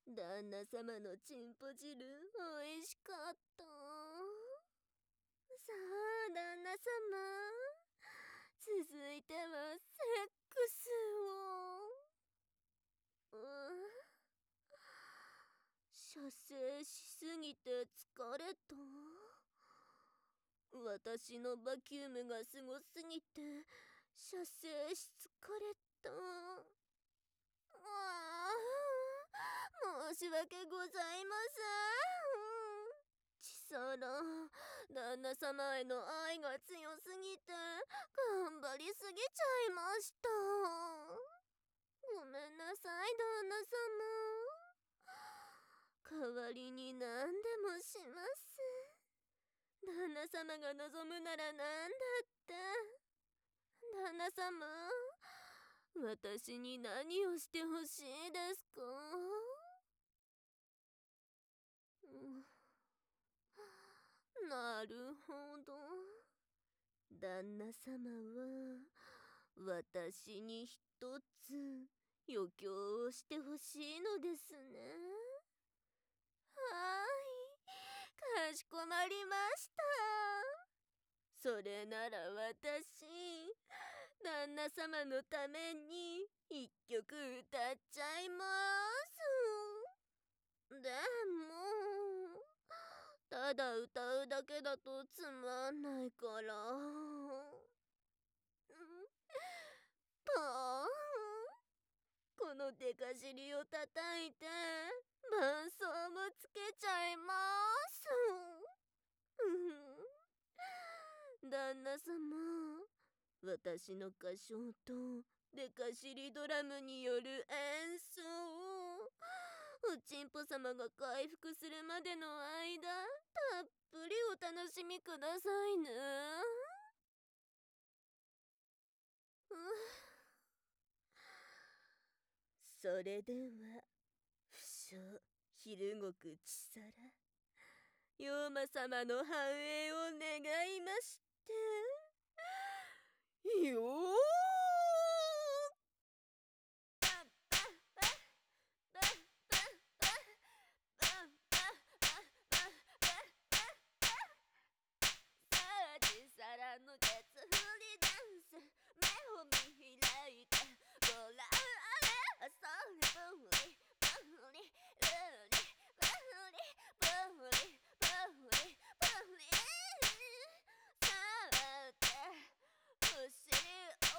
旦那様のチンポ汁美味しかった。さあ旦那様、続いてはセックスを。射精しすぎて疲れた。私のバキュームがすごすぎて射精し疲れた。申し訳ございません。ちさら、旦那様への愛が強すぎて頑張りすぎちゃいました。ごめんなさい旦那様。代わりに何でもします。旦那様が望むなら何だって。旦那様、私に何をしてほしいですか？なるほど。旦那様は私に一つ余興をしてほしいのですね。はい、かしこまりました。それなら私、旦那様のために一曲歌っちゃいます。でも、ただ歌うだけだとつまんないから。パーン、このデカ尻を叩いて伴奏もつけちゃいます。旦那様、私の歌唱とデカ尻ドラムによる演奏をおちんぽ様が回復するまでの間たっぷりお楽しみくださいね。それでは不肖昼極ちさら、妖魔様の繁栄を願いまして、よーちさらのケツ振りダンス、目を見開いてご覧あれ、それブリブリブリブリブリブリブリ、さてお尻を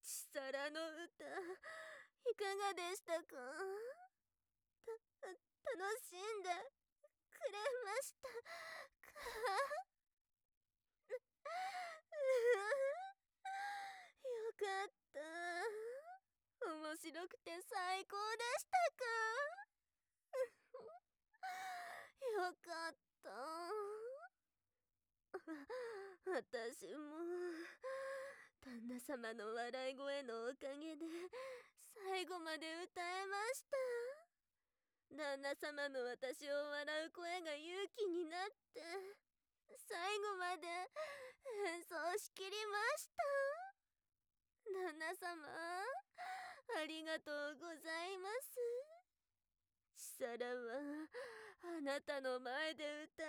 ちさらの歌、いかがでしたか？楽しんでくれましたか？よかった。面白くて最高でしたか？よかった。私も旦那様の笑い声のおかげで最後まで歌えました。旦那様の私を笑う声が勇気になって最後まで演奏しきりました。旦那様、ありがとうございます。チサラはあなたの前で歌